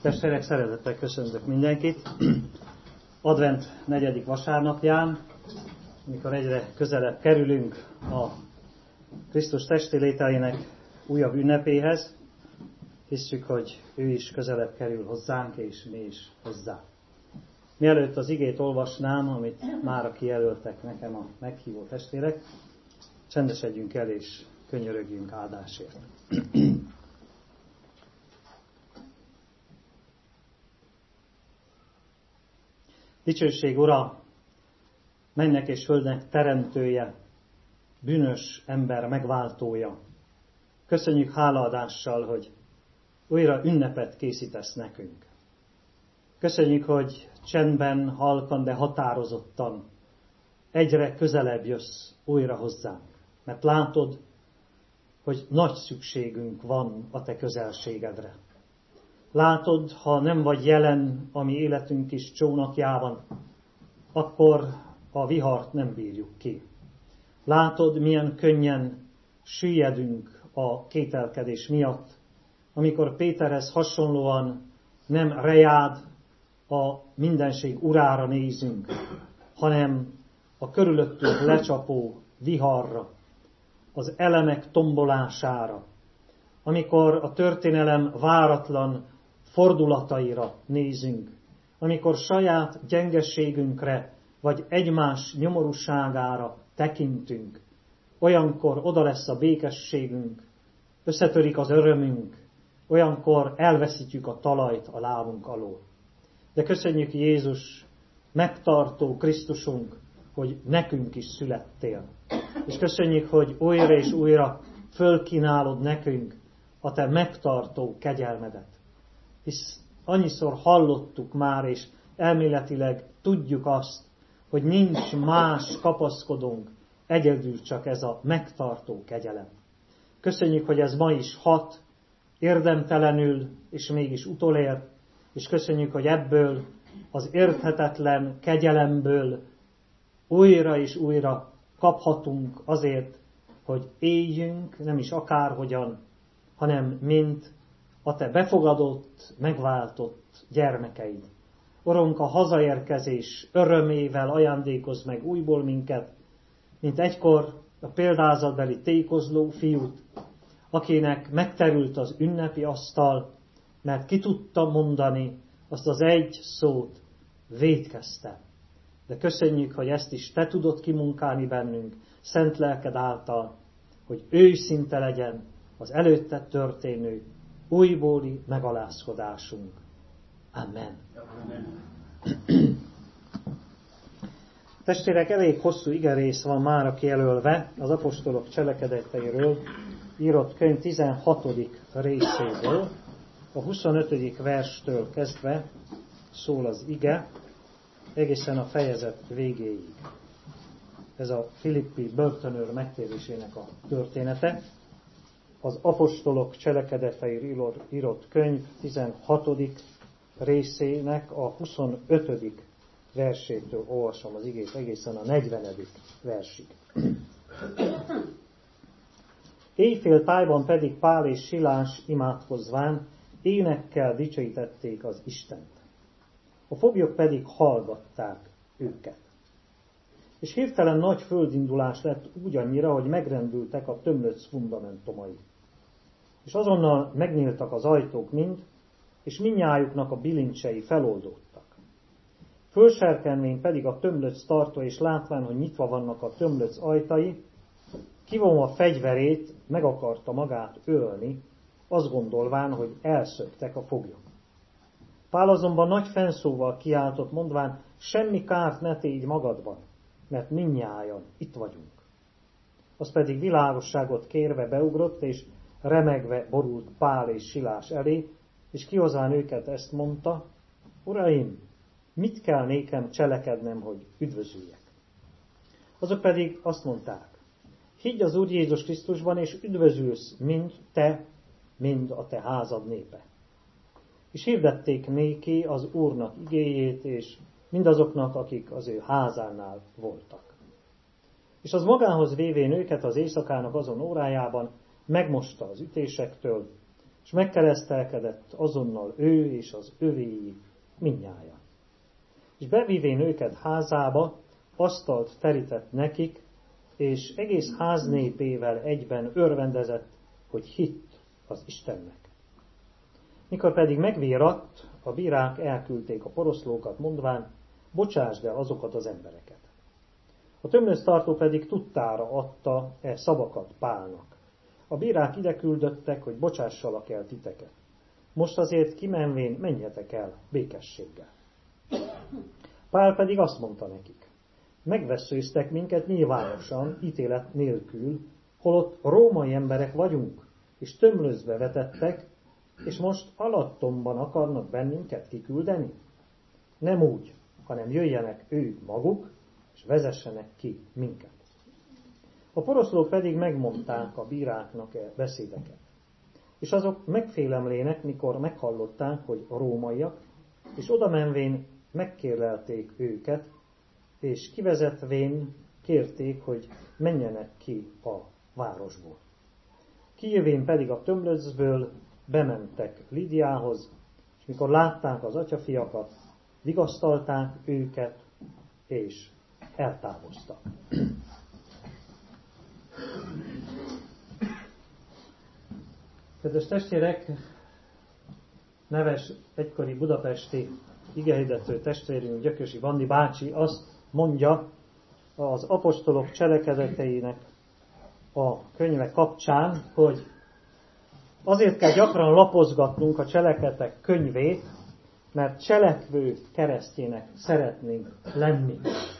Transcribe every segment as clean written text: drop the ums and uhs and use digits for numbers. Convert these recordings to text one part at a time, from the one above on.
Testvérek, szeretettel köszöntök mindenkit. Advent 4. vasárnapján, amikor egyre közelebb kerülünk a Krisztus testi lételének újabb ünnepéhez, hisszük, hogy ő is közelebb kerül hozzánk, és mi is hozzá. Mielőtt az igét olvasnám, amit mára kijelöltek nekem a meghívó testvérek, csendesedjünk el és könyörögjünk áldásért. Dicsőség Ura, mennek és földnek teremtője, bűnös ember megváltója. Köszönjük hálaadással, hogy újra ünnepet készítesz nekünk. Köszönjük, hogy csendben, halkan, de határozottan egyre közelebb jössz újra hozzánk. Mert látod, hogy nagy szükségünk van a te közelségedre. Látod, ha nem vagy jelen a mi életünk is csónakjában, akkor a vihart nem bírjuk ki. Látod, milyen könnyen süllyedünk a kételkedés miatt, amikor Péterhez hasonlóan nem rejád, a mindenség urára nézünk, hanem a körülöttünk lecsapó viharra, az elemek tombolására, amikor a történelem váratlan fordulataira nézünk, amikor saját gyengeségünkre vagy egymás nyomorúságára tekintünk, olyankor oda lesz a békességünk, összetörik az örömünk, olyankor elveszítjük a talajt a lábunk alól. De köszönjük Jézus, megtartó Krisztusunk, hogy nekünk is születtél. És köszönjük, hogy újra és újra fölkínálod nekünk a te megtartó kegyelmedet. Hisz annyiszor hallottuk már, és elméletileg tudjuk azt, hogy nincs más kapaszkodónk, egyedül csak ez a megtartó kegyelem. Köszönjük, hogy ez ma is hat, érdemtelenül, és mégis utolér, és köszönjük, hogy ebből az érthetetlen kegyelemből újra és újra kaphatunk azért, hogy éljünk, nem is akárhogyan, hanem mint a te befogadott, megváltott gyermekeid. Urunk, a hazaérkezés örömével ajándékozz meg újból minket, mint egykor a példázatbeli tékozló fiút, akinek megterült az ünnepi asztal, mert ki tudta mondani azt az egy szót, vétkeztem. De köszönjük, hogy ezt is te tudod kimunkálni bennünk, szent lelked által, hogy őszinte legyen az előtte történő újbóli megalázkodásunk. Amen. Amen. Testvérek, elég hosszú igerész van mára kijelölve az apostolok cselekedeteiről írott könyv 16. részéből, a 25. verstől kezdve szól az ige, egészen a fejezet végéig. Ez a Filippi börtönőr megtérésének a története. Az apostolok cselekedeteiről írott könyv 16. részének a 25. versétől olvasom az igét egészen a 40. versig. Éjfél tájban pedig Pál és Silás imádkozván énekkel dicsőítették az Istent. A foglyok pedig hallgatták őket. És hirtelen nagy földindulás lett úgy annyira, hogy megrendültek a tömlöc fundamentumai. És azonnal megnyíltak az ajtók mind, és mindnyájuknak a bilincsei feloldódtak. Fölserkenvén pedig a tömlöc tartó, és látván, hogy nyitva vannak a tömlöc ajtai, kivonva fegyverét, meg akarta magát ölni, azt gondolván, hogy elszöktek a foglyok. Pál azonban nagy fennszóval kiáltott, mondván, semmi kárt ne tégy magadban, mert mindnyájan itt vagyunk. Az pedig világosságot kérve beugrott, és remegve borult Pál és Silás elé, és kihozván őket ezt mondta, Uraim, mit kell nékem cselekednem, hogy üdvözüljek? Azok pedig azt mondták, higgy az Úr Jézus Krisztusban, és üdvözülsz mind te, mind a te házad népe. És hirdették néki az Úrnak igéjét, és mindazoknak, akik az ő házánál voltak. És az magához vévén őket az éjszakának azon órájában megmosta az ütésektől, és megkeresztelkedett azonnal ő és az övéi mindnyájan. És bevívén őket házába, asztalt terített nekik, és egész háznépével egyben örvendezett, hogy hitt az Istennek. Mikor pedig megvératt, a bírák elküldték a poroszlókat, mondván, bocsásd el azokat az embereket. A tömlöztartó pedig tudtára adta szavakat Pálnak. A bírák ide küldöttek, hogy bocsássalak el titeket. Most azért kimenvén menjetek el békességgel. Pál pedig azt mondta nekik, megvesszőztek minket nyilvánosan, ítélet nélkül, holott római emberek vagyunk, és tömlözbe vetettek, és most alattomban akarnak bennünket kiküldeni? Nem úgy, hanem jöjjenek ők maguk, és vezessenek ki minket. A poroszlók pedig megmondták a bíráknak beszédeket. És azok megfélemlének, mikor meghallották, hogy a rómaiak, és oda menvén megkérlelték őket, és kivezetvén kérték, hogy menjenek ki a városból. Kijövén pedig a tömlözből bementek Lidiához, és mikor látták az atyafiakat, vigasztalták őket, és eltávoztak. Kedves testvérek, neves egykori budapesti igehirdető testvérünk, Gyökösi Bandi bácsi azt mondja az apostolok cselekedeteinek a könyve kapcsán, hogy azért kell gyakran lapozgatnunk a cselekedetek könyvét, mert cselekvő keresztjének szeretnénk lenni.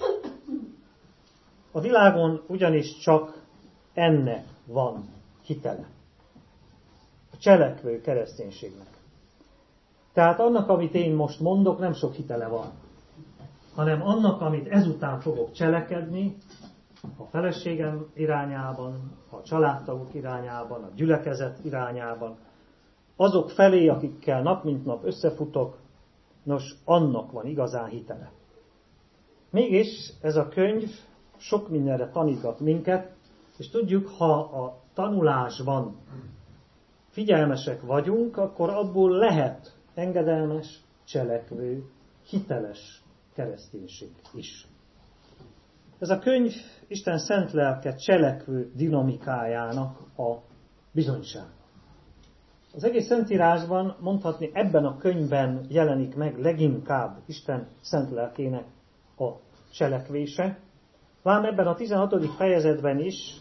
A világon ugyanis csak ennek van hitele. A cselekvő kereszténységnek. Tehát annak, amit én most mondok, nem sok hitele van, hanem annak, amit ezután fogok cselekedni, a feleségem irányában, a családtagok irányában, a gyülekezet irányában, azok felé, akikkel nap mint nap összefutok, nos, annak van igazán hitele. Mégis ez a könyv sok mindenre tanítgat minket, és tudjuk, ha a tanulásban figyelmesek vagyunk, akkor abból lehet engedelmes, cselekvő, hiteles kereszténység is. Ez a könyv Isten szent lelke cselekvő dinamikájának a bizonysága. Az egész Szentírásban mondhatni ebben a könyvben jelenik meg leginkább Isten szent lelkének a cselekvése. Lám ebben a 16. fejezetben is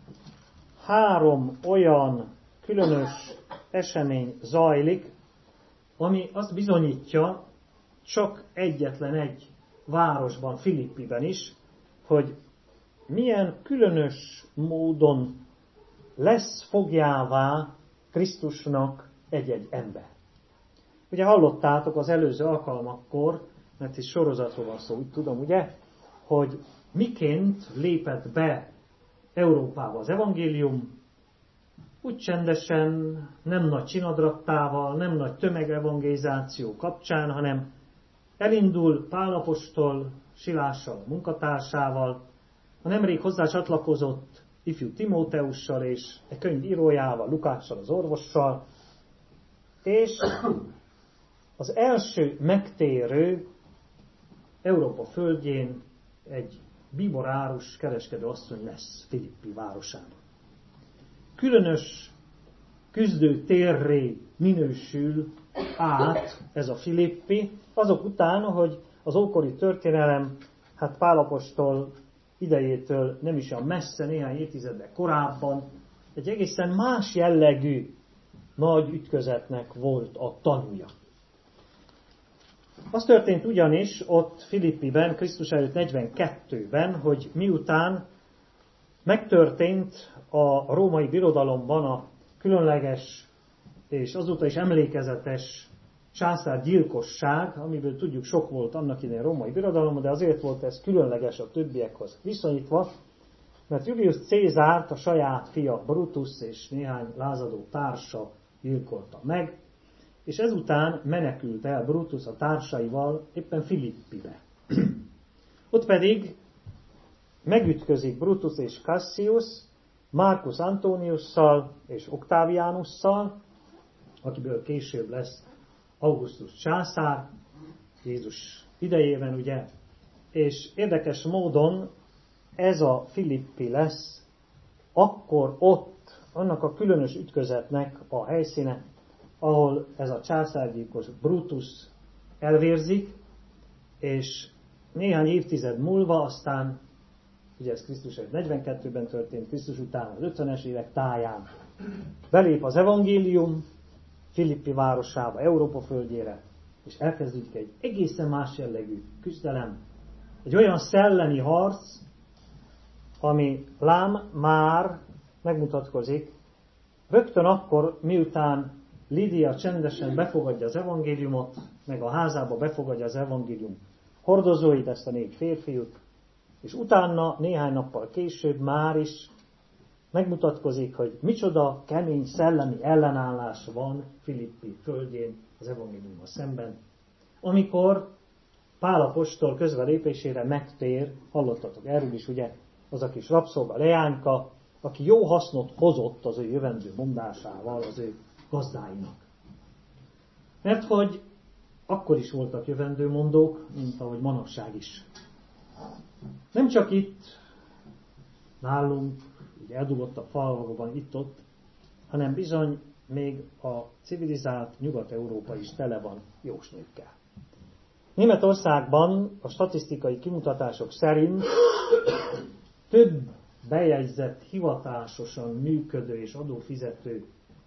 3 olyan különös esemény zajlik, ami azt bizonyítja, csak egyetlen egy városban, Filippiben is, hogy milyen különös módon lesz fogjává Krisztusnak egy-egy ember. Ugye hallottátok az előző alkalmakkor, mert itt sorozatról van szó, úgy tudom, ugye, hogy miként lépett be Európába az evangélium, úgy csendesen, nem nagy csinadrattával, nem nagy tömegevangelizáció kapcsán, hanem elindul Pál apostol Silással, a munkatársával, a nemrég hozzá csatlakozott ifjú Timóteussal és egy könyv írójával, Lukáccsal, az orvossal, és az első megtérő Európa földjén egy bíborárus kereskedő asszony lesz Filippi városában. Különös küzdő térré minősül át ez a Filippi, azok után, hogy az ókori történelem, hát Pál apostol idejétől nem is olyan messze, néhány évtizeddel korábban, egy egészen más jellegű nagy ütközetnek volt a tanúja. Az történt ugyanis ott Filippiben, Krisztus előtt 42-ben, hogy miután megtörtént a római birodalomban a különleges és azóta is emlékezetes császárgyilkosság, amiből tudjuk sok volt annak idején római birodalomban, de azért volt ez különleges a többiekhoz viszonyítva, mert Julius Cézárt a saját fia Brutus és néhány lázadó társa gyilkolta meg, és ezután menekült el Brutus a társaival éppen Filippibe. Ott pedig megütközik Brutus és Cassius, Marcus Antoniusszal és Octavianusszal, akiből később lesz Augustus császár, Jézus idejében, ugye, és érdekes módon ez a Filippi lesz akkor ott annak a különös ütközetnek a helyszíne, ahol ez a császárgyilkos Brutus elvérzik, és néhány évtized múlva aztán, ugye ez Krisztus 42-ben történt, Krisztus után az 50-es évek táján belép az evangélium Filippi városába, Európa földjére, és elkezdődik egy egészen más jellegű küzdelem, egy olyan szellemi harc, ami lám már megmutatkozik, rögtön akkor, miután Lídia csendesen befogadja az evangéliumot, meg a házába befogadja az evangélium hordozóit, ezt a 4 férfiút, és utána néhány nappal később már is megmutatkozik, hogy micsoda kemény szellemi ellenállás van Filippi földjén az evangéliummal szemben. Amikor Pál apostol közbelépésére megtér, hallottatok erről is, ugye, az a kis rabszolga leányka, aki jó hasznot hozott az ő jövendő mondásával az ő gazdáinak. Mert hogy akkor is voltak jövendőmondók, mint ahogy manapság is. Nem csak itt, nálunk, ugye eldugottabb falvakban itt-ott, hanem bizony még a civilizált Nyugat-Európa is tele van jósnőkkel. Németországban a statisztikai kimutatások szerint több bejegyzett, hivatásosan működő és adófizető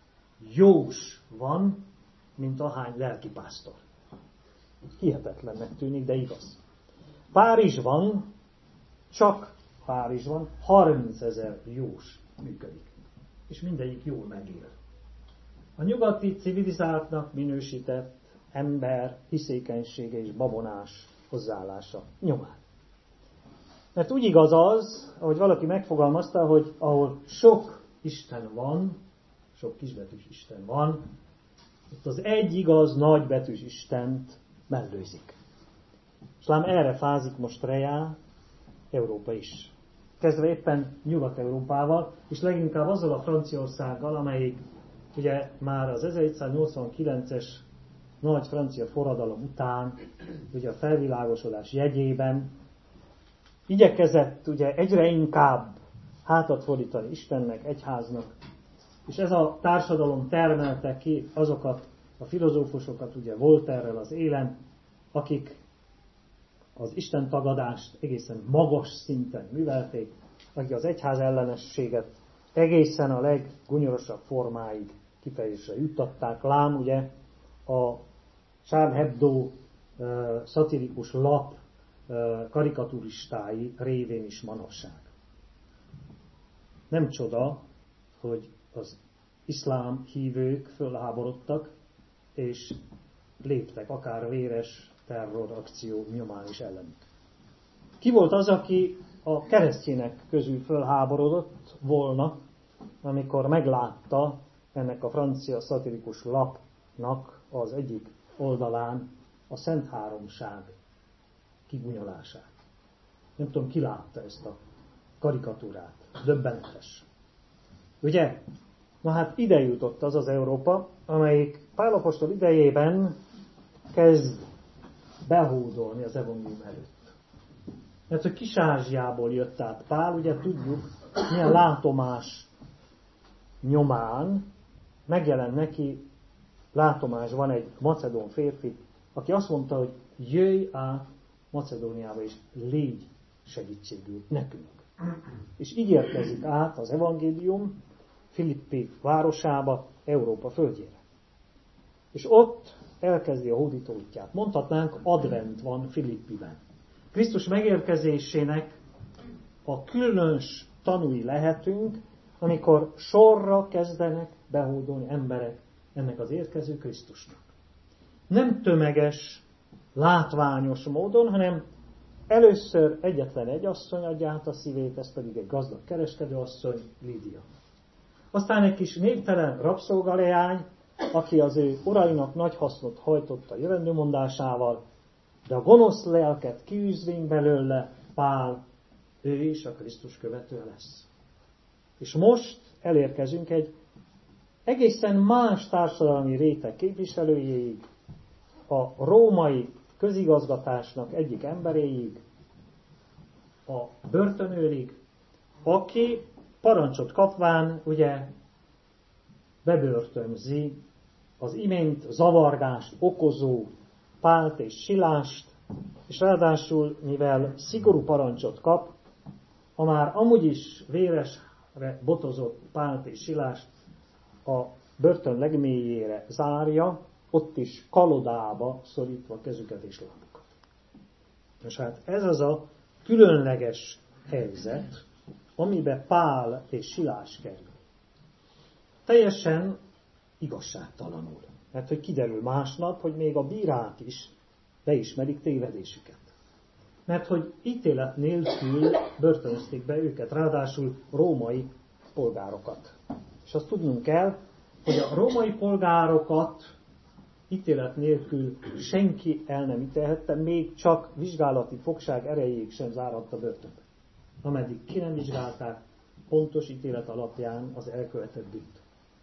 jós van, mint ahány lelkipásztor. Hihetetlennek tűnik, de igaz. Párizsban, csak Párizsban 30 000 jós működik. És mindegyik jól megél. A nyugati civilizáltnak minősített ember hiszékenysége és babonás hozzáállása nyomán. Mert úgy igaz az, ahogy valaki megfogalmazta, hogy ahol sok Isten van, sok kisbetűs Isten van, ott az egy igaz nagybetűs Istent mellőzik. És lám erre fázik most rejá Európa is. Kezdve éppen Nyugat-Európával, és leginkább azzal a Franciaországgal, amelyik ugye már az 1789-es nagy francia forradalom után, ugye a felvilágosodás jegyében igyekezett ugye egyre inkább hátat fordítani Istennek, egyháznak, és ez a társadalom termelte ki azokat a filozófusokat, ugye Voltaire-rel az élen, akik az Isten tagadást egészen magas szinten művelték, akik az egyház ellenességet egészen a leggunyorosabb formáig kifejezésre juttatták. Lám ugye a Charlie Hebdo szatirikus lap karikaturistái révén is manapság. Nem csoda, hogy az iszlám hívők fölháborodtak, és léptek akár véres terrorakció nyomán is ellenük. Ki volt az, aki a keresztjének közül fölháborodott volna, amikor meglátta ennek a francia szatirikus lapnak az egyik oldalán a Szent Háromság kigunyolását. Nem tudom, ki látta ezt a karikatúrát. Döbbenetes. Ugye? Na hát ide jutott az az Európa, amelyik Pál apostol idejében kezd behódolni az evangélium előtt. Mert hogy Kis-Ázsiából jött át Pál, ugye tudjuk, milyen látomás nyomán megjelent neki látomásban egy macedón férfi, aki azt mondta, hogy jöjj át Macedóniába, és légy segítségül nekünk. És így érkezik át az evangélium Filippi városába, Európa földjére. És ott elkezdi a hódító útját. Mondhatnánk, advent van Filippiben. Krisztus megérkezésének a különös tanúi lehetünk, amikor sorra kezdenek behódolni emberek ennek az érkező Krisztusnak. Nem tömeges, látványos módon, hanem először egyetlen egy asszony adja át a szívét, ez pedig egy gazdag kereskedőasszony, Lídia. Aztán egy kis névtelen rabszolgaleány, aki az ő urainak nagy hasznot hajtott a jövendőmondásával, de a gonosz lelket kiűzvén belőle Pál, ő is a Krisztus követő lesz. És most elérkezünk egy egészen más társadalmi réteg képviselőjéig, a római közigazgatásnak egyik emberéig, a börtönőrig, aki parancsot kapván ugye bebörtönzi az imént zavargást okozó Pált és Silást, és ráadásul, mivel szigorú parancsot kap, a már amúgy is véresre botozott Pált és Silást a börtön legmélyére zárja, ott is kalodába szorítva kezüket és lábukat. És hát ez az a különleges helyzet, amiben Pál és Silás kerül. Teljesen igazságtalanul. Mert hogy kiderül másnap, hogy még a bírák is beismerik tévedésüket. Mert hogy ítélet nélkül börtönözték be őket, ráadásul római polgárokat. És azt tudnunk kell, hogy a római polgárokat ítélet nélkül senki el nem ítélhette, még csak vizsgálati fogság erejéig sem zárhatta börtönbe. Ameddig ki nem vizsgálták pontos ítélet alapján az elkövetett bűnt.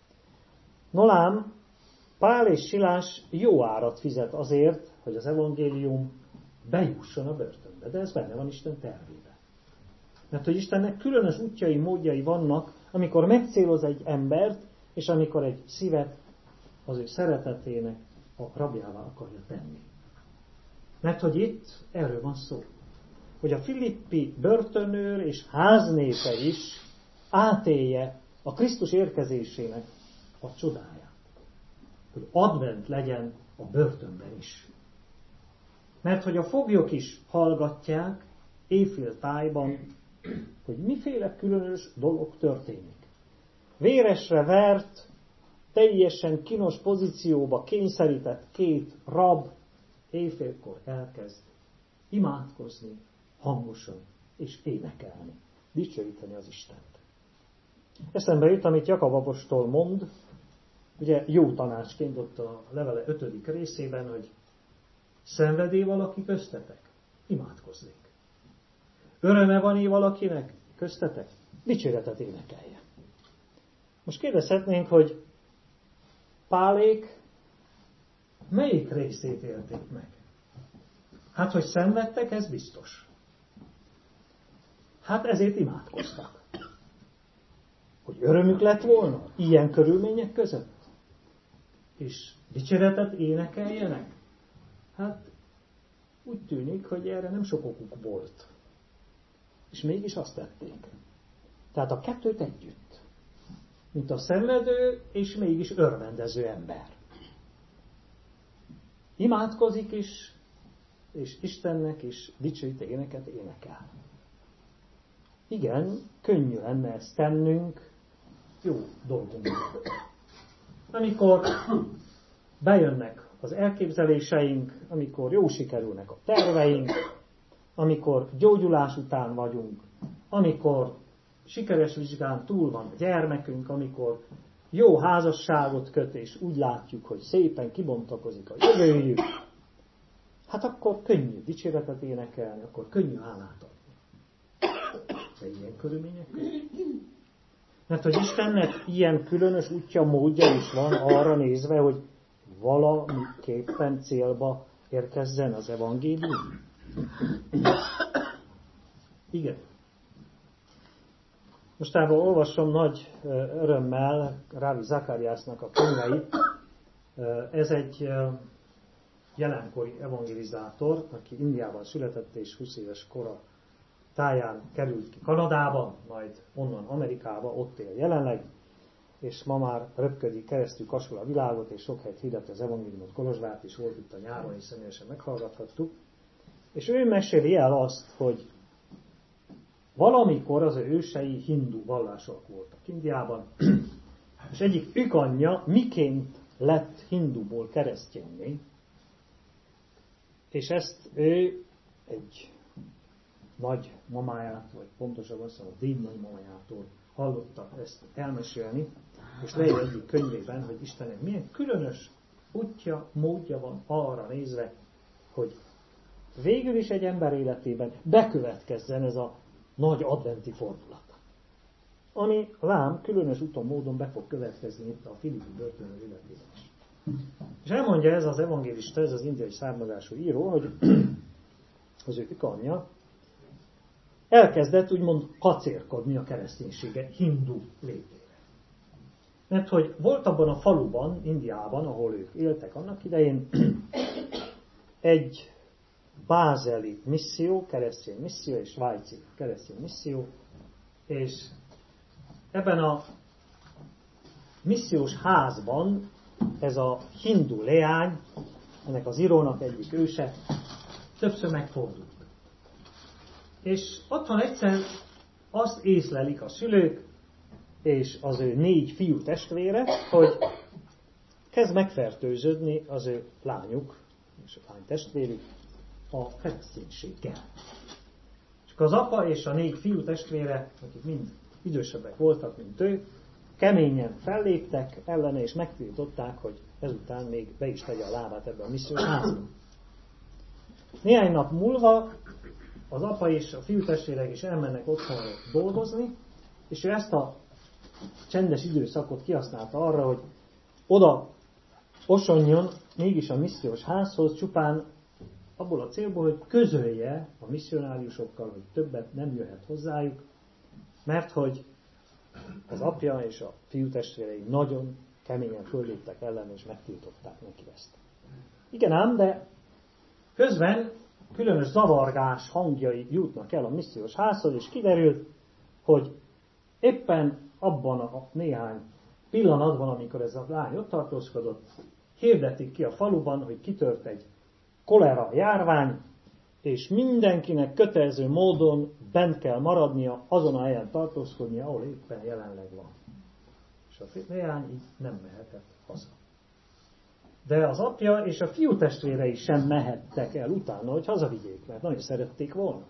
Nolám, Pál és Silás jó árat fizet azért, hogy az evangélium bejusson a börtönbe, de ez benne van Isten tervében. Mert hogy Istennek különös útjai, módjai vannak, amikor megcéloz egy embert, és amikor egy szívet az ő szeretetének a rabjává akarja tenni. Mert hogy itt erről van szó, hogy a filippi börtönőr és háznépe is átélje a Krisztus érkezésének a csodáját. Hogy advent legyen a börtönben is. Mert hogy a foglyok is hallgatják éjféltájban, hogy miféle különös dolog történik. Véresre vert, teljesen kínos pozícióba kényszerített két rab éjfélkor elkezd imádkozni, hangosan és énekelni, dicsőíteni az Istent. Eszembe jut, amit Jakab apostol mond, ugye jó tanácsként ott a levele 5. részében, hogy szenvedély valaki köztetek? Imádkozzék. Öröme van valakinek köztetek? Dicséretet énekelje. Most kérdezhetnénk, hogy Pálék melyik részét élték meg? Hát, hogy szenvedtek, ez biztos. Hát ezért imádkoztak. Hogy örömük lett volna ilyen körülmények között? És dicséretet énekeljenek? Hát úgy tűnik, hogy erre nem sok okuk volt. És mégis azt tették. Tehát a kettőt együtt. Mint a szenvedő és mégis örvendező ember. Imádkozik is, és Istennek is dicsőítő éneket énekel. Igen, könnyű lenne ezt tennünk, jó dolgunk. Amikor bejönnek az elképzeléseink, amikor jó sikerülnek a terveink, amikor gyógyulás után vagyunk, amikor sikeres vizsgán túl van a gyermekünk, amikor jó házasságot köt, és úgy látjuk, hogy szépen kibontakozik a jövőjük, hát akkor könnyű dicséretet énekelni, akkor könnyű hálát adni. De ilyen körülmények között. Mert hogy Istennek ilyen különös útja, módja is van arra nézve, hogy valamiképpen célba érkezzen az evangélium. Igen. Mostában olvasom nagy örömmel Ravi Zakariasnak a könyveit. Ez egy jelenkori evangelizátor, aki Indiában született és 20 éves kora táján került ki Kanadába, majd onnan Amerikába, ott él jelenleg, és ma már röpködik keresztül kasul a világot, és sok helyt hirdeti az evangéliumot Kolozsvárt is, volt itt a nyáron, és személyesen meghallgathattuk. És ő meséli el azt, hogy valamikor az ősei hindu vallások voltak Indiában, és egyik ükanyja miként lett hinduból keresztjénné, és ezt ő egy nagy mamájától, vagy pontosabban azt mondom, a dédnagymamájától hallotta ezt elmesélni, és leír egyik könyvében, hogy Istennek milyen különös útja, módja van arra nézve, hogy végül is egy ember életében bekövetkezzen ez a nagy adventi fordulat. ami lám különös úton módon be fog következni itt a Filippi börtönőr életében is. És elmondja ez az evangélista, ez az indiai származású író, hogy az ő anyja elkezdett úgymond kacérkodni a kereszténysége hindu létére. Mert hogy volt abban a faluban, Indiában, ahol ők éltek annak idején, egy bázeli misszió, keresztény misszió, és svájci keresztény misszió, és ebben a missziós házban ez a hindu leány, ennek az írónak egyik őse, többször megfordult. És otthon egyszer azt észlelik a szülők, és az ő 4 fiú testvére, hogy kezd megfertőződni az ő lányuk, és a lány testvérük a kereszténységgel. És az apa és a 4 fiú testvére, akik mind idősebbek voltak, mint ő, keményen felléptek ellene, és megtiltották, hogy ezután még be is tegye a lábát ebben a missziós házban. Néhány nap múlva az apa és a fiú testvérek is elmennek otthonra dolgozni, és ő ezt a csendes időszakot kihasználta arra, hogy oda osonjon mégis a missziós házhoz, csupán abból a célból, hogy közölje a misszionáriusokkal, hogy többet nem jöhet hozzájuk, mert hogy az apja és a fiú testvérei nagyon keményen fölléptek ellen, és megtiltották neki ezt. Igen ám, de közben különös zavargás hangjai jutnak el a missziós házhoz, és kiderült, hogy éppen abban a néhány pillanatban, amikor ez a lány ott tartózkodott, hirdetik ki a faluban, hogy kitört egy kolera járvány, és mindenkinek kötelező módon bent kell maradnia, azon a helyen tartózkodnia, ahol éppen jelenleg van. És a leány így nem mehetett haza. De az apja és a fiú testvérei sem mehettek el utána, hogy hazavigyék, mert nagyon szerették volna.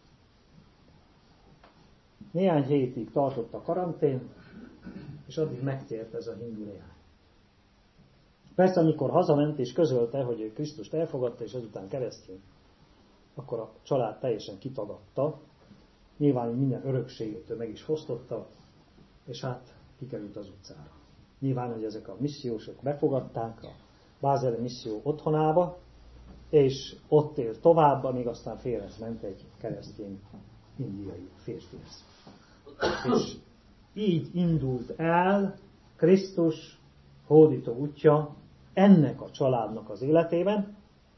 Néhány hétig tartott a karantén, és addig megtért ez a hindu leány. Persze, amikor hazament és közölte, hogy ő Krisztust elfogadta, és azután keresztény, akkor a család teljesen kitagadta, nyilván minden örökségétől meg is fosztotta, és hát kikerült az utcára. Nyilván, hogy ezek a missziósok befogadták a bázeli misszió otthonába, és ott élt tovább, amíg aztán félre ment egy keresztény indiai férfihez. És így indult el Krisztus hódító útja ennek a családnak az életében,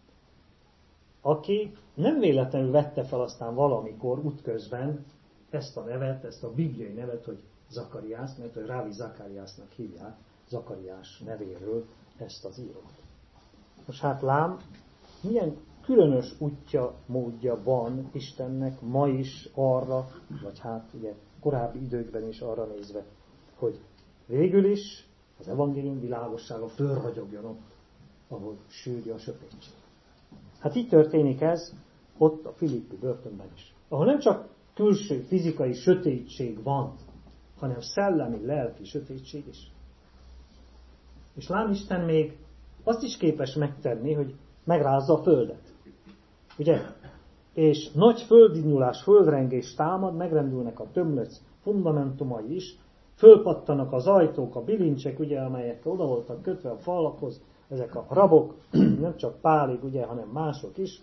aki nem véletlenül vette fel aztán valamikor útközben ezt a nevet, ezt a bibliai nevet, hogy Zakariás, mert hogy Rávi Zakariásnak hívják, Zakariás nevéről ezt az írót. Most hát lám, milyen különös útja, módja van Istennek ma is arra, vagy hát ugye korábbi időkben is arra nézve, hogy végül is az evangélium világossága fölragyogjon ott, ahol sűrű a sötétség. Hát így történik ez ott a Filippi börtönben is. Ahol nem csak külső fizikai sötétség van, hanem szellemi, lelki sötétség is. És lám Isten még azt is képes megtenni, hogy megrázza a földet. Ugye? És nagy földindulás, földrengés támad, megrendülnek a tömlöc fundamentumai is, fölpattanak az ajtók, a bilincsek, ugye, amelyek oda voltak kötve a falakhoz, ezek a rabok, nem csak Pálig, ugye, hanem mások is.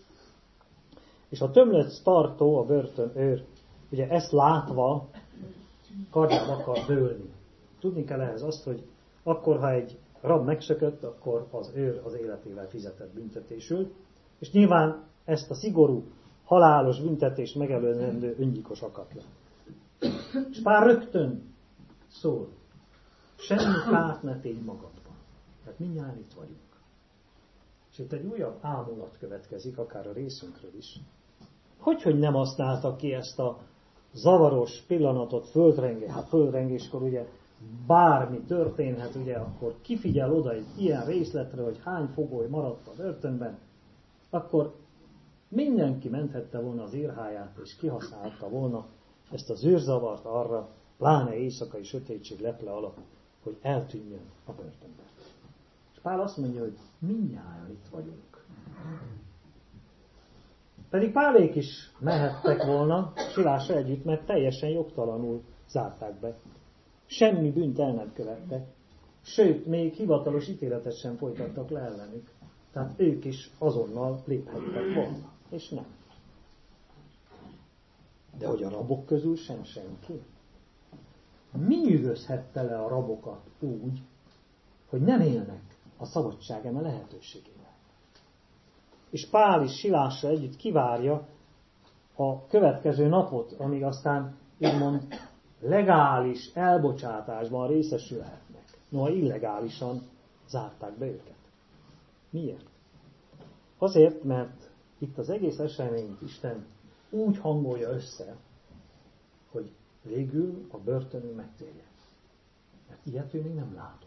És a tömlöc tartó, a börtönőr, ugye ezt látva kardjába akar dőlni. Tudni kell ehhez azt, hogy akkor, ha egy rab megszökött, akkor az őr az életével fizetett büntetésül, és nyilván ezt a szigorú, halálos büntetést megelőzendő öngyilkos akatlan. És pár rögtön szól, semmi kárt ne tégy magadban. Tehát mindjárt itt vagyunk. És itt egy újabb ámulat következik, akár a részünkről is. Hogy nem használtak ki ezt a zavaros pillanatot földrengéskor ugye bármi történhet, ugye akkor kifigyel oda egy ilyen részletre, hogy hány fogoly maradt a börtönben, akkor mindenki menthette volna az írháját, és kihasználta volna ezt az űrzavart arra, pláne éjszakai sötétség leple alatt, hogy eltűnjön a börtönben. És Pál azt mondja, hogy mindnyájan itt vagyunk. Pedig Pálék is mehettek volna Silással együtt, mert teljesen jogtalanul zárták be. Semmi bűnt el nem követtek. Sőt, még hivatalos ítéletet sem folytattak le ellenük. Tehát ők is azonnal léphettek volna. És nem. De hogy a rabok közül sem senki? Mi nyűgözhette le a rabokat úgy, hogy nem élnek a szabadság eme lehetőségével? És Pál is Silásra együtt kivárja a következő napot, amíg aztán úgymond legális elbocsátásban részesülhetnek. Noha illegálisan zárták be őket. Miért? Azért, mert itt az egész eseményt Isten úgy hangolja össze, hogy végül a börtönön megtérjen. Mert ilyet ő még nem látott.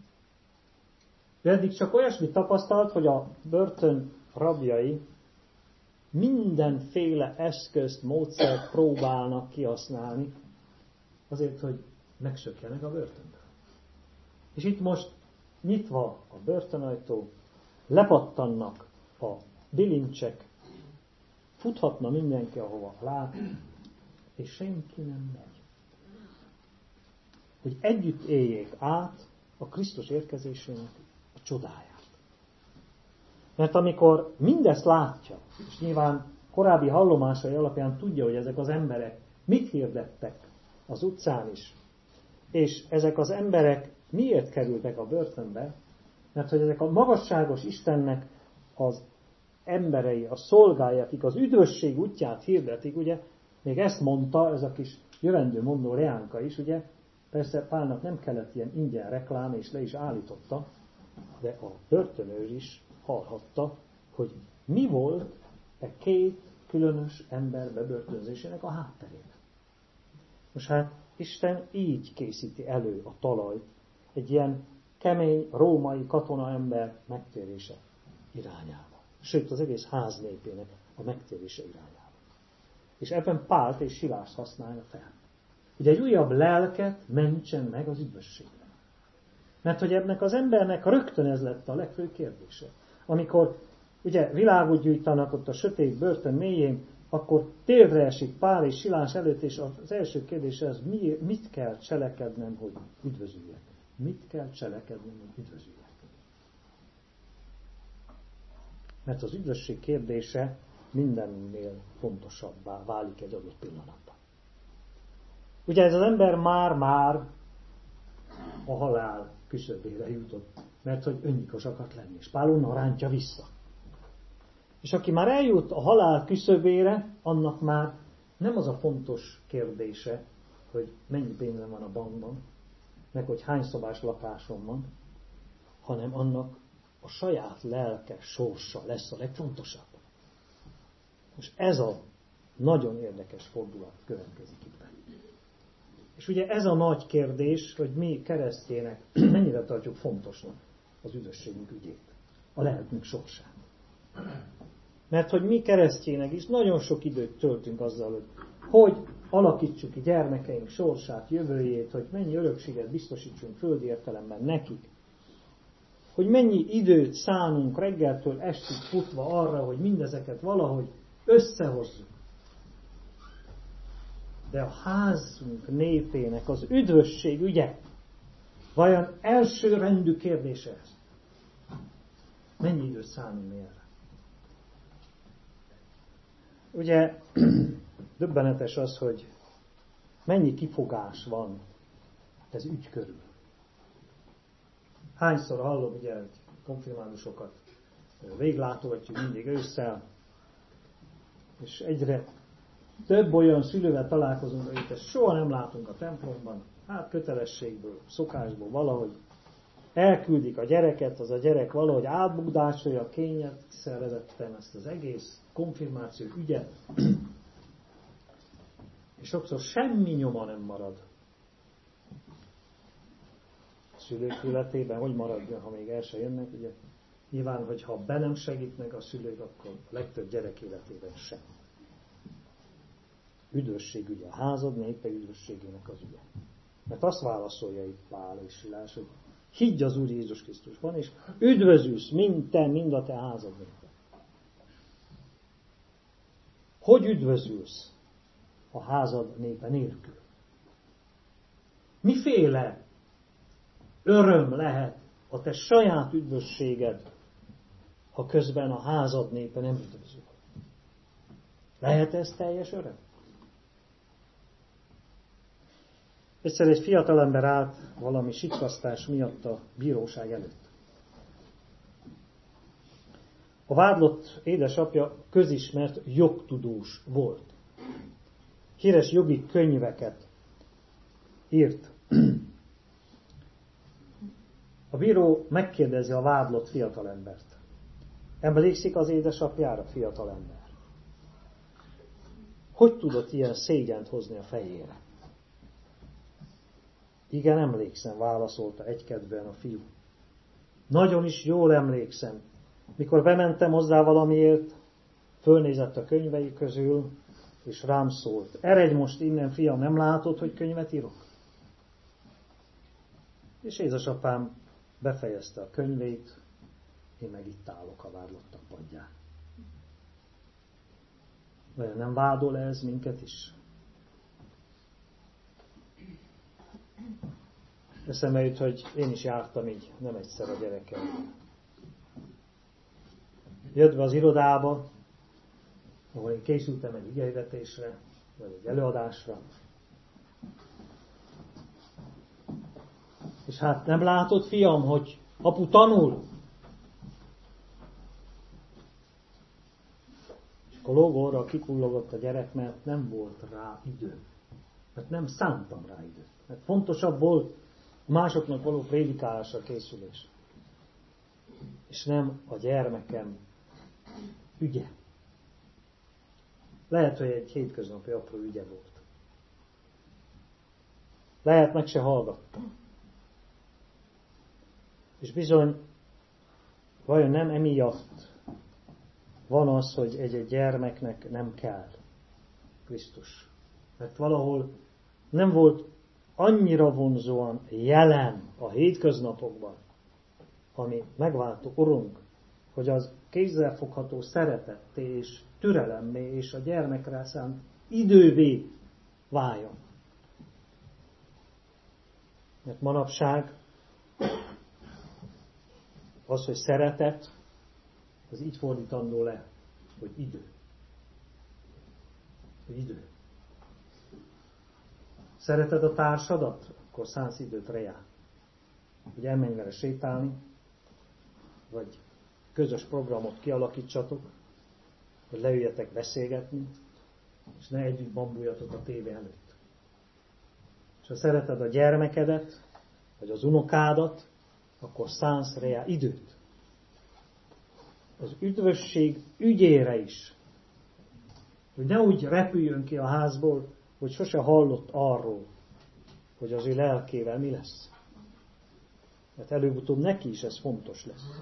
Ő eddig csak olyasmit tapasztalt, hogy a börtön rabjai mindenféle eszközt, módszert próbálnak kihasználni, azért, hogy megsökjenek a börtönből. És itt most nyitva a börtönajtó, lepattannak a bilincsek, futhatna mindenki, ahova lát, és senki nem megy. Hogy együtt éljék át a Krisztus érkezésének a csodáját. Mert amikor mindezt látja, és nyilván korábbi hallomásai alapján tudja, hogy ezek az emberek mit hirdettek az utcán is, és ezek az emberek miért kerültek a börtönbe, mert hogy ezek a magasságos Istennek az emberei, a szolgái, akik az üdvösség útját hirdetik, ugye, még ezt mondta ez a kis jövendő mondó Leánka is, ugye, persze Pálnak nem kellett ilyen ingyen reklám, és le is állította, de a börtönőr is hallhatta, hogy mi volt két különös ember bebörtönzésének a hátterében. Most hát Isten így készíti elő a talajt egy ilyen kemény római katonaember megtérése irányába. Sőt, az egész ház népének a megtérése irányába. És ebben Pált és Silást használja fel. Hogy egy újabb lelket mentsen meg az üdvösségre. Mert hogy ennek az embernek rögtön ez lett a legfőbb kérdése. Amikor ugye világot gyújtanak ott a sötét börtön mélyén, akkor térdre esik Pál és Silás előtt, és az első kérdés az, mit kell cselekednem, hogy üdvözüljek? Mit kell cselekednem, hogy üdvözüljek? Mert az üdvösség kérdése mindennél fontosabbá válik egy adott pillanatban. Ugye ez az ember már a halál küszöbére jutott, mert hogy öngyilkos akart lenni, és Pál onnan rántja vissza. És aki már eljut a halál küszöbére, annak már nem az a fontos kérdése, hogy mennyi pénzem van a bankban, meg hogy hány szobás lakásom van, hanem annak a saját lelke sorsa lesz a legfontosabb. Most ez a nagyon érdekes fordulat következik itt. És ugye ez a nagy kérdés, hogy mi keresztjének mennyire tartjuk fontosnak az üdvösségünk ügyét, a lelkünk sorsát. Mert hogy mi keresztjének is nagyon sok időt töltünk azzal, hogy alakítsuk ki gyermekeink sorsát, jövőjét, hogy mennyi örökséget biztosítsunk földi értelemben nekik. Hogy mennyi időt szánunk reggeltől estig futva arra, hogy mindezeket valahogy összehozzuk. De a házunk népének az üdvösség ügye vajon elsőrendű kérdése ez? Mennyi időt szánunk erre? Ugye döbbenetes az, hogy mennyi kifogás van ez ügy körül. Hányszor hallom, ugye, hogy konfirmándusokat véglátogatjuk mindig ősszel, és egyre több olyan szülővel találkozunk, hogy ezt soha nem látunk a templomban, hát kötelességből, szokásból valahogy elküldik a gyereket, az a gyerek valahogy átbukdásolja kényszeredetten ezt az egész konfirmáció ügyet, és sokszor semmi nyoma nem marad a szülők életében. Hogy maradjon, ha még el se jönnek? Ugye, nyilván, hogyha be nem segítnek a szülők, akkor a legtöbb gyerek életében sem. Üdvösség ügye, a házad népe üdvösségének az ügye. Mert azt válaszolja itt Pál és Silás, hogy higgy az Úr Jézus Krisztusban, és üdvözülsz mind a te házad népe. Hogy üdvözülsz a házad népe nélkül? Miféle öröm lehet a te saját üdvösséged, ha közben a házad népe nem üdvözül? Lehet ez teljes öröm? Egyszer egy fiatalember állt valami sikkasztás miatt a bíróság előtt. A vádlott édesapja közismert jogtudós volt. Híres jogi könyveket írt. A bíró megkérdezi a vádlott fiatalembert. Emlékszik az édesapjára, fiatalember? Hogy tudott ilyen szégyent hozni a fejére? Igen, emlékszem, válaszolta egykedvűen a fiú. Nagyon is jól emlékszem. Mikor bementem hozzá valamiért, fölnézett a könyvei közül, és rám szólt. Eredj most innen, fiam, nem látod, hogy könyvet írok? És édesapám befejezte a könyvét, én meg itt állok a vádlottak padján. Vajon nem vádol ez minket is? Eszembe jut, hogy én is jártam így, nem egyszer a gyerekem. Jött be az irodába, ahol én készültem egy igehirdetésre, vagy egy előadásra. És hát nem látod, fiam, hogy apu tanul? És akkor lógóra kikullogott a gyerek, mert nem volt rá idő. Mert nem szántam rá időt. Mert fontosabb volt a másoknak való prédikálásra készülés. És nem a gyermekem ügye. Lehet, hogy egy hétköznapi apró ügye volt. Lehet, meg se hallgatta. És bizony, vajon nem emiatt van az, hogy egy gyermeknek nem kell Krisztus. Mert valahol nem volt annyira vonzóan jelen a hétköznapokban, ami megváltó Urunk, hogy az kézzelfogható szeretetté és türelemmé és a gyermekre szánt idővé váljon. Mert manapság az, hogy szeretet, az így fordítandó le, hogy idő. Hogy idő. Szereted a társadat? Akkor szánsz időt rá. Hogy elmenj vele sétálni, vagy közös programot kialakítsatok, hogy leüljetek beszélgetni, és ne együtt bambuljatok a tévé előtt. És ha szereted a gyermekedet, vagy az unokádat, akkor szánsz rá időt. Az üdvösség ügyére is. Hogy ne úgy repüljön ki a házból, hogy sose hallott arról, hogy az ő lelkével mi lesz. Mert előbb-utóbb neki is ez fontos lesz.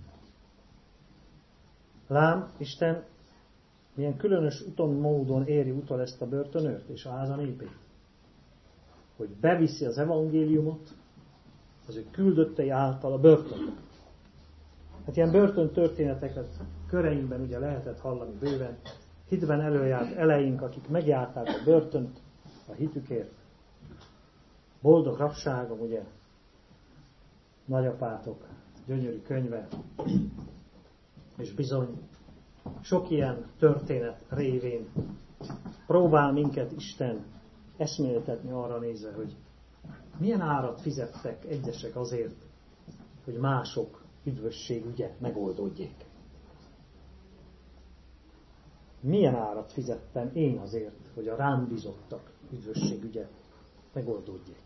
Lám, Isten milyen különös módon éri utol ezt a börtönőrt és a háza népét. Hogy beviszi az evangéliumot az ő küldöttei által a börtönbe. Hát ilyen börtöntörténeteket köreinkben ugye lehetett hallani bőven. Hitben előjárt eleink, akik megjárták a börtönt a hitükért. Boldog rabságom, ugye, nagyapátok gyönyörű könyve. És bizony, sok ilyen történet révén próbál minket Isten eszméltetni arra nézve, hogy milyen árat fizettek egyesek azért, hogy mások üdvösségügye megoldódjék. Milyen árat fizettem én azért, hogy a rám bízottak üdvösségügye megoldódjék.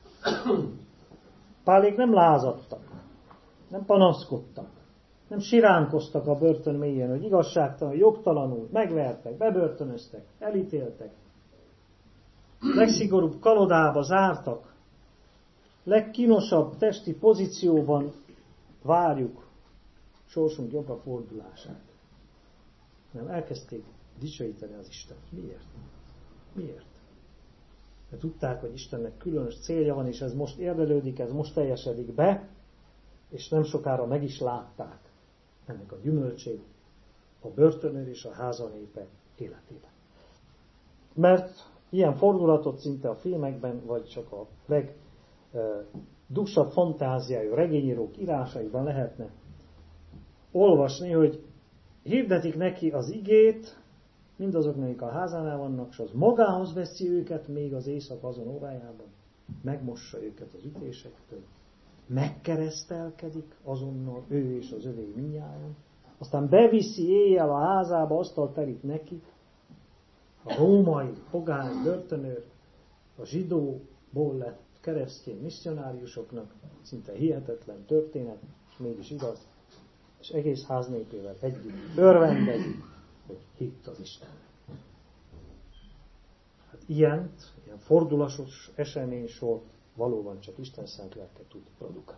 Pálék nem lázadtak, nem panaszkodtak, nem siránkoztak a börtön mélyén, hogy igazságtalan, jogtalanul megvertek, bebörtönöztek, elítéltek. Legszigorúbb kalodába zártak, legkínosabb testi pozícióban várjuk sorsunk jobbra fordulását. Nem, elkezdték dicsőíteni az Istent. Miért? Miért? Mert tudták, hogy Istennek különös célja van, és ez most érdelődik, ez most teljesedik be, és nem sokára meg is látták ennek a gyümölcsét a börtönőr és a háza népe életében. Mert ilyen fordulatot szinte a filmekben, vagy csak a dúsabb fantáziájú regényírók írásaiban lehetne olvasni, hogy hirdetik neki az igét, mindazoknak, akik a házánál vannak, és az magához veszi őket még az éjszaka azon órájában, megmossa őket az ütésektől, megkeresztelkedik azonnal ő és az övé mindnyájan, aztán beviszi éjjel a házába, asztalt terít neki, a római pogány börtönőr, a zsidóból lett keresztény misszionáriusoknak, szinte hihetetlen történet, és mégis igaz, és egész háznépével együtt örvendezik, hogy hitt az Istennek. Hát ilyen fordulatos eseménysort valóban csak Isten szent lelke tud produkálni.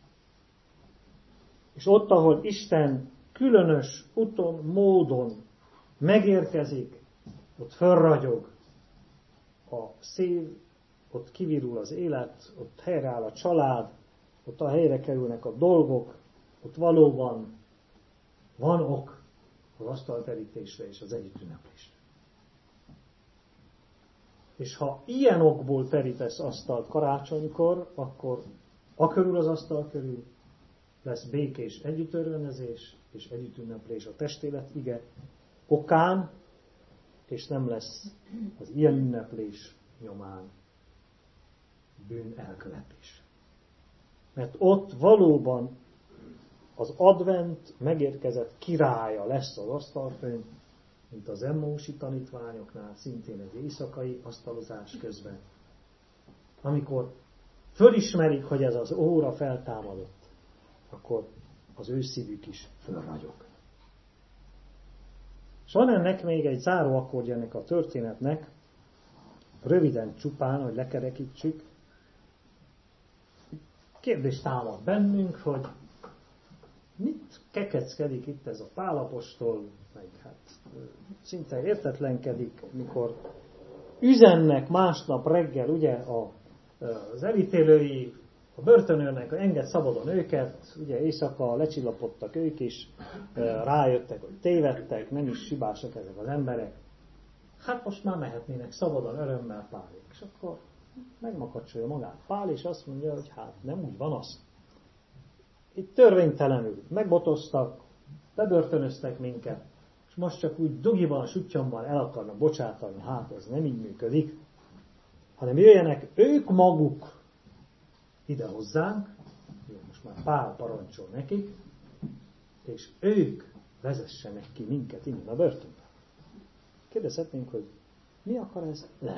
És ott, ahol Isten különös úton, módon megérkezik, ott fölragyog a szív, ott kivirul az élet, ott helyreáll a család, ott a helyre kerülnek a dolgok, ott valóban van ok az asztalterítésre és az együttünneplésre. És ha ilyen okból terítesz asztalt karácsonykor, akkor akörül az asztal körül lesz békés együttörvendezés és együttünneplés a testélet ige okán, és nem lesz az ilyen ünneplés nyomán bűn elkövetés. Mert ott valóban az advent megérkezett királya lesz az asztalfőn, mint az Emmausi tanítványoknál, szintén egy éjszakai asztalozás közben. Amikor fölismerik, hogy ez az óra feltámadott, akkor az ő szívük is fölragyog. És van ennek még egy záró akkordja ennek a történetnek, röviden csupán, hogy lekerekítsük. Kérdés támad bennünk, hogy mit kekeckedik itt ez a Pál apostol, meg hát szinte értetlenkedik, mikor üzennek másnap reggel, ugye az elítélői, a börtönőrnek enged szabadon őket, ugye éjszaka lecsillapodtak ők is, rájöttek, hogy tévedtek, nem is hibásak ezek az emberek. Hát most már mehetnének szabadon, örömmel Pálék. És akkor megmakacsolja magát Pál, és azt mondja, hogy hát nem úgy van az. Itt törvénytelenül megbotoztak, bebörtönöztek minket, és most csak úgy dugiban, suttyomban el akarnak bocsátani, hát ez nem így működik, hanem jöjjenek ők maguk ide hozzánk, most már Pál parancsol nekik, és ők vezessenek ki minket innen a börtönbe. Kérdezhetnénk, hogy mi akar ez lenni?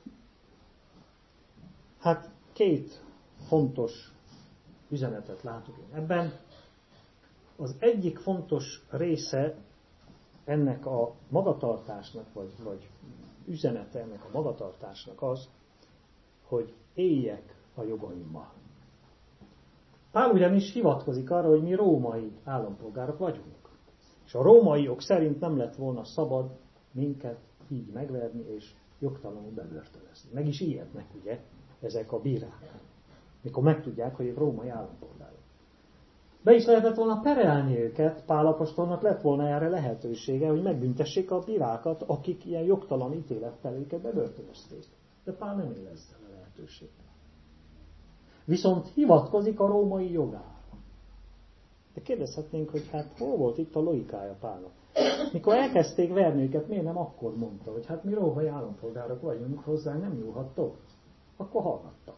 Hát két fontos üzenetet látok én ebben. Az egyik fontos része ennek a magatartásnak, vagy üzenete ennek a magatartásnak az, hogy éljek a jogaimmal. Pál ugyanis hivatkozik arra, hogy mi római állampolgárok vagyunk. És a római jog szerint nem lett volna szabad minket így megverni és jogtalanul bebörtönözni. Meg is ijednek, ugye, ezek a bírák, mikor megtudják, hogy ők római állampolgárok. Be is lehetett volna perelni őket, Pál apostolnak lett volna erre lehetősége, hogy megbüntessék a bírákat, akik ilyen jogtalan ítélettel őket bebörtönözték. De Pál nem él ezzel a lehetőséggel. Viszont hivatkozik a római jogára. De kérdezhetnénk, hogy hát hol volt itt a logikája Pálnak? Mikor elkezdték verni őket, miért nem akkor mondta, hogy hát mi római állampolgárok vagyunk, hozzánk nem nyúlhattok? Akkor hallgattak.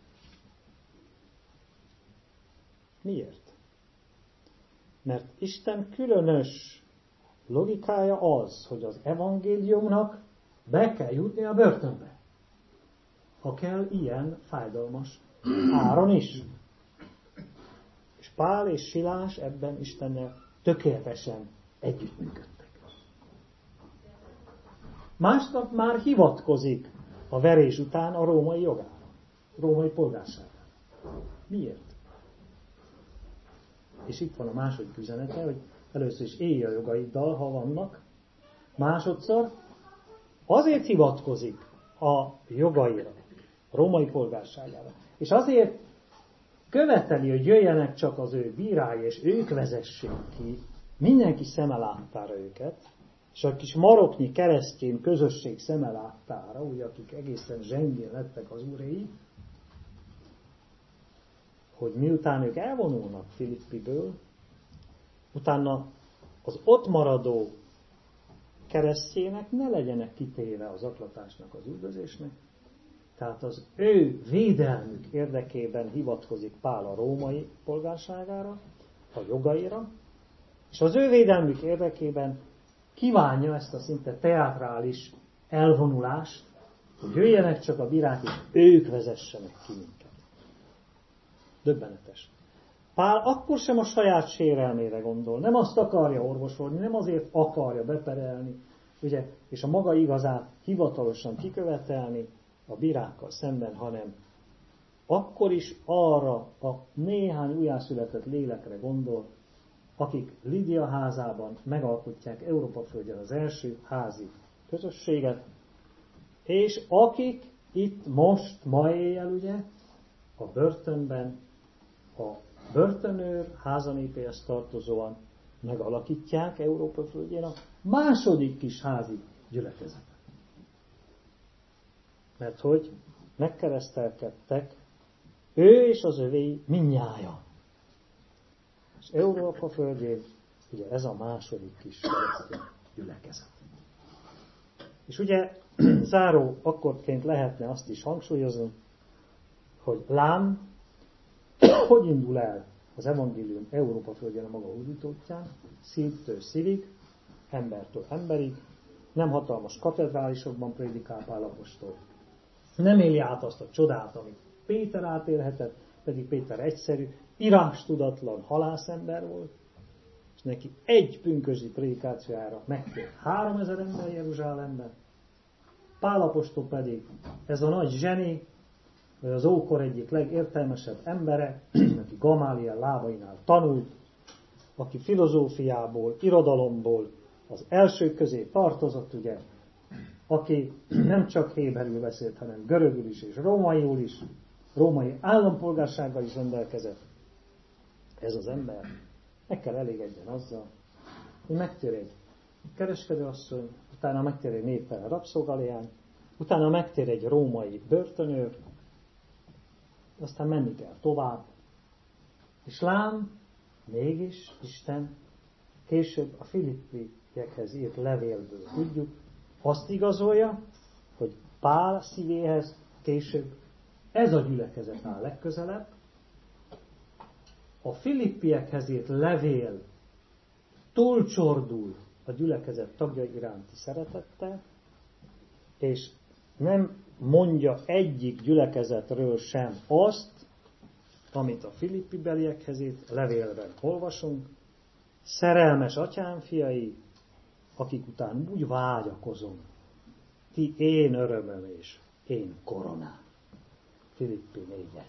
Miért? Mert Isten különös logikája az, hogy az evangéliumnak be kell jutni a börtönbe. Ha kell, ilyen fájdalmas áron is. És Pál és Silás ebben Istennel tökéletesen együttműködtek. Másnap már hivatkozik a verés után a római jogára, római polgárságára. Miért? És itt van a második üzenete, hogy először is élj a jogaiddal, ha vannak. Másodszor azért hivatkozik a jogaira, a római polgárságára. És azért követeli, hogy jöjjenek csak az ő bírái, és ők vezessék ki mindenki szeme láttára őket, és a kis maroknyi keresztény közösség szeme láttára, ugye, akik egészen zsengén lettek az úréi, hogy miután ők elvonulnak Filippiből, utána az ott maradó keresztjének ne legyenek kitéve az zaklatásnak, az üldözésnek. Tehát az ő védelmük érdekében hivatkozik Pál a római polgárságára, a jogaira, és az ő védelmük érdekében kívánja ezt a szinte teátrális elvonulást, hogy jöjjenek csak a bírák, és ők vezessenek ki minket. Döbbenetes. Pál akkor sem a saját sérelmére gondol, nem azt akarja orvosolni, nem azért akarja beperelni, ugye, és a maga igazát hivatalosan kikövetelni a bírákkal szemben, hanem akkor is arra a néhány újjászületett lélekre gondol, akik Lídia házában megalkotják Európa földjén az első házi közösséget, és akik itt most, ma éjjel ugye, a börtönben, a börtönőr házanépéhez tartozóan megalakítják Európa földjén a második kis házi gyülekezetet. Mert hogy megkeresztelkedtek ő és az övéi mindnyájan. És Európa földjén ugye ez a második kis keresztény gyülekezet. És ugye záró akkordként lehetne azt is hangsúlyozni, hogy lám, hogy indul el az evangélium Európa földjén a maga útján, szívtől szívig, embertől emberig, nem hatalmas katedrálisokban prédikál Pál apostol. Nem éli át azt a csodát, amit Péter átélhetett, pedig Péter egyszerű, írástudatlan halászember volt, és neki egy pünkösdi prédikációjára megtért 3000 ember Jeruzsálemben. Pál apostol pedig, ez a nagy zseni, az ókor egyik legértelmesebb embere, aki Gamáliel lábainál tanult, aki filozófiából, irodalomból az elsők közé tartozott, ugye, aki nem csak héberül beszélt, hanem görögül is és rómaiul is, római állampolgársággal is rendelkezett. Ez az ember meg kell elégedjen azzal, hogy megtér egy kereskedőasszony, utána megtér egy néptelen rabszolgaléány, utána megtér egy római börtönőr, aztán menni kell tovább. És lám, mégis Isten később a filippiekhez írt levélből tudjuk, azt igazolja, hogy Pál szívéhez később ez a gyülekezet áll legközelebb. A filippiekhez írt levél túlcsordul a gyülekezet tagjai iránti szeretettel, és nem mondja egyik gyülekezetről sem azt, amit a filippi beliekhez írt levélben olvasunk. Szerelmes atyám fiai, akik után úgy vágyakozom, ti én örömöm és én koronám. Filippi 4:1.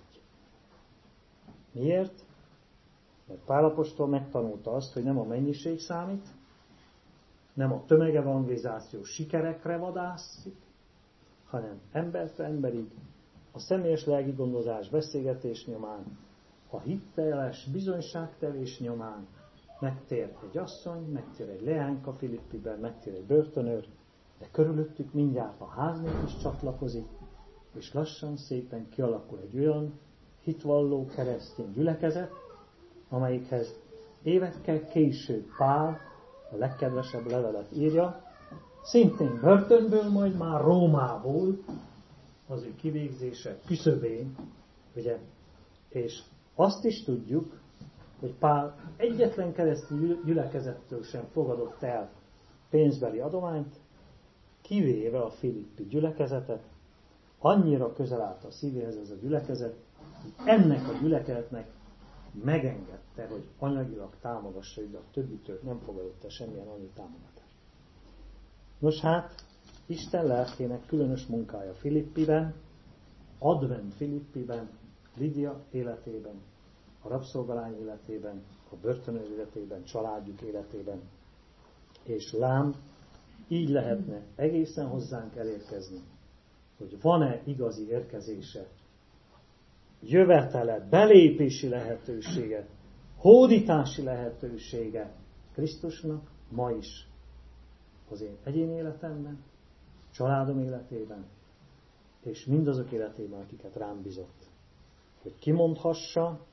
Miért? Mert Pál apostol megtanulta azt, hogy nem a mennyiség számít, nem a tömegevangelizáció sikerekre vadászik, hanem embertől emberig, a személyes lelki gondozás, beszélgetés nyomán, a hitteles bizonyságtevés nyomán megtér egy asszony, megtér egy leányka Filippiben, megtér egy börtönőr, de körülöttük mindjárt a háznép is csatlakozik, és lassan szépen kialakul egy olyan hitvalló keresztény gyülekezet, amelyikhez évekkel később Pál a legkedvesebb levelet írja, szintén börtönből, majd már Rómából, az ő kivégzése küszöbén, ugye, és azt is tudjuk, hogy Pál egyetlen keresztény gyülekezettől sem fogadott el pénzbeli adományt, kivéve a filippi gyülekezetet, annyira közel állt a szívéhez ez a gyülekezet, hogy ennek a gyülekezetnek megengedte, hogy anyagilag támogassa, de a többitől nem fogadott el semmilyen annyi támogatást. Nos hát, Isten lelkének különös munkája Filippiben, advent Filippiben, Lídia életében, a rabszolgalány életében, a börtönőr életében, családjuk életében. És lám, így lehetne egészen hozzánk elérkezni, hogy van-e igazi érkezése, jövetele, belépési lehetősége, hódítási lehetősége Krisztusnak ma is az én egyéni életemben, családom életében, és mindazok életében, akiket rám bizott. Hogy kimondhassa,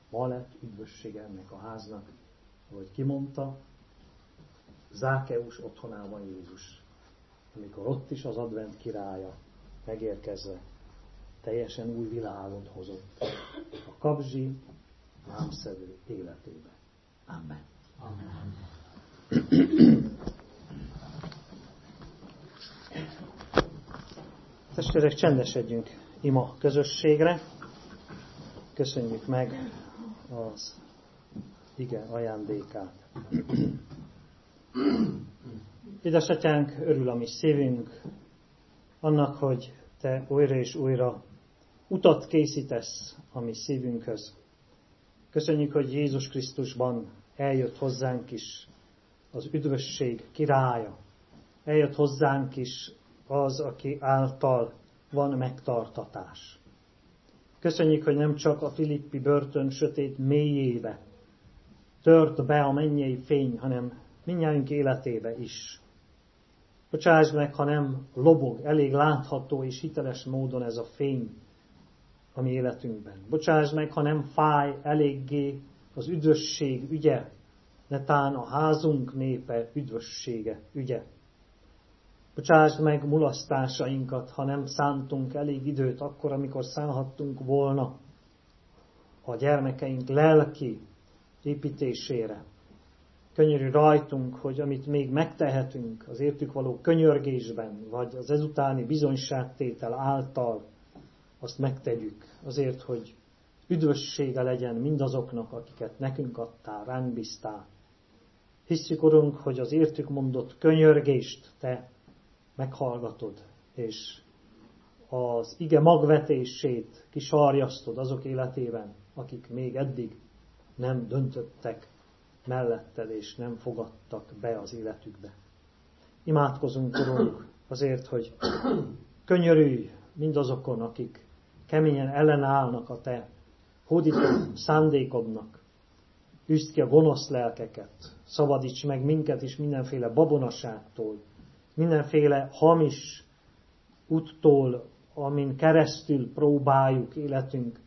ma lett üdvössége ennek a háznak, ahogy kimondta Zákeus otthonában Jézus, amikor ott is az advent királya megérkezve teljesen új világot hozott a kapzsi vámszedő életébe. Amen. Amen. Testvérek, csendesedjünk ima közösségre. Köszönjük meg az ige ajándékát. Édesatyánk, örül a mi szívünk annak, hogy Te újra és újra utat készítesz a mi szívünkhöz. Köszönjük, hogy Jézus Krisztusban eljött hozzánk is az üdvösség királya. Eljött hozzánk is az, aki által van megtartatás. Köszönjük, hogy nem csak a Filippi börtön sötét mélyébe tört be a mennyei fény, hanem mindnyájunk életébe is. Bocsáss meg, ha nem lobog elég látható és hiteles módon ez a fény a mi életünkben. Bocsáss meg, ha nem fáj eléggé az üdvösség ügye, netán a házunk népe üdvössége ügye. Bocsáss meg mulasztásainkat, ha nem szántunk elég időt akkor, amikor szánhattunk volna a gyermekeink lelki építésére. Könyörű rajtunk, hogy amit még megtehetünk az értük való könyörgésben, vagy az ezutáni bizonyságtétel által, azt megtegyük azért, hogy üdvössége legyen mindazoknak, akiket nekünk adtál, ránk bíztál. Hisszük, Urunk, hogy az értük mondott könyörgést Te meghallgatod, és az ige magvetését kisarjasztod azok életében, akik még eddig nem döntöttek melletted, és nem fogadtak be az életükbe. Imádkozunk, Urunk, azért, hogy könyörülj mindazokon, akik keményen ellenállnak a Te hódító szándékodnak. Üzd ki a gonosz lelkeket, szabadíts meg minket is mindenféle babonaságtól, mindenféle hamis úttól, amin keresztül próbáljuk életünk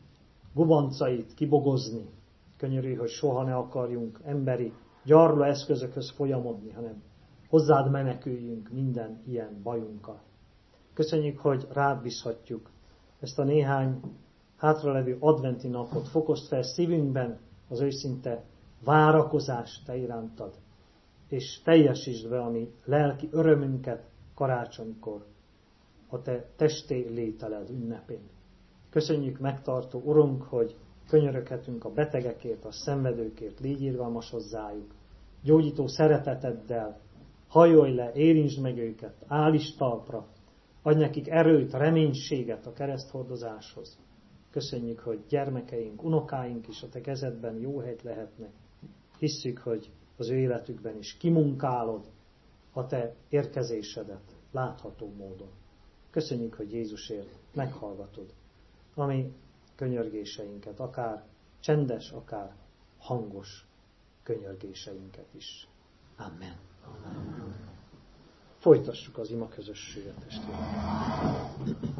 gubancait kibogozni. Könyörülj, hogy soha ne akarjunk emberi gyarló eszközökhöz folyamodni, hanem hozzád meneküljünk minden ilyen bajunkkal. Köszönjük, hogy rád bízhatjuk ezt a néhány hátralevő adventi napot. Fokozd fel szívünkben az őszinte várakozást Te irántad, és teljesítsd be a mi lelki örömünket karácsonykor, a Te testé lételed ünnepén. Köszönjük, megtartó Urunk, hogy könyöröghetünk a betegekért, a szenvedőkért, légy irgalmas hozzájuk. Gyógyító szereteteddel hajolj le, érintsd meg őket, állítsd talpra, adj nekik erőt, reménységet a kereszthordozáshoz. Köszönjük, hogy gyermekeink, unokáink is a Te kezedben jó helyt lehetnek. Hisszük, hogy az ő életükben is kimunkálod a Te érkezésedet látható módon. Köszönjük, hogy Jézusért meghallgatod a mi könyörgéseinket, akár csendes, akár hangos könyörgéseinket is. Amen. Amen. Folytassuk az ima közösséget, testvérek.